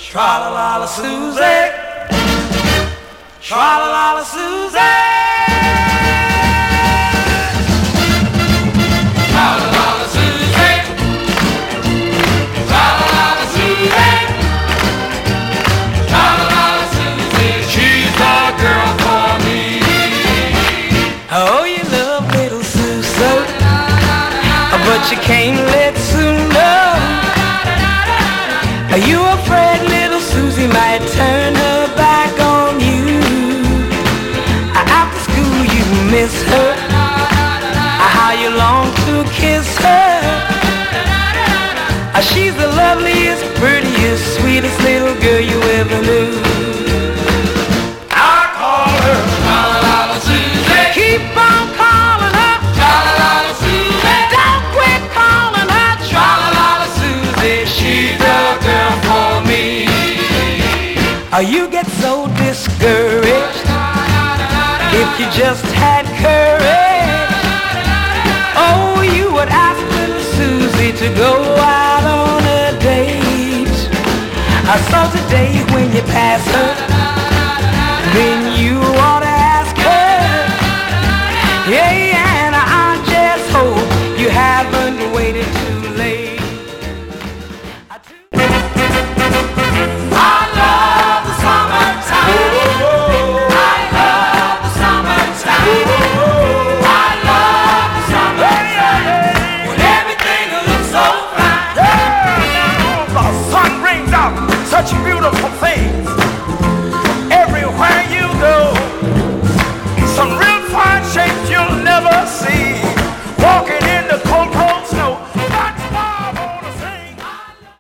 Tra-la-la-la Susie, tra-la-la-la Susie, tra-la-la-la Susie, tra-la-la-la Susie, tra-la-la-la Susie, she's the girl for me. Oh, you love little Sue so, but you can't let Sue know. Are you afraid little Susie might turn her back on you? After school you miss her, how you long to kiss her. She's the loveliest, prettiest, sweetest little girl you ever knew. I call her Tra-la-la-la Susie. Keep on calling her Tra-la-la-la Susie. Don't quit calling her Tra-la-la-la Susie. She's the girl for me. You get so discouraged if you just had courage. Oh, you would ask little Susie to go out on a date. So today when you pass her, then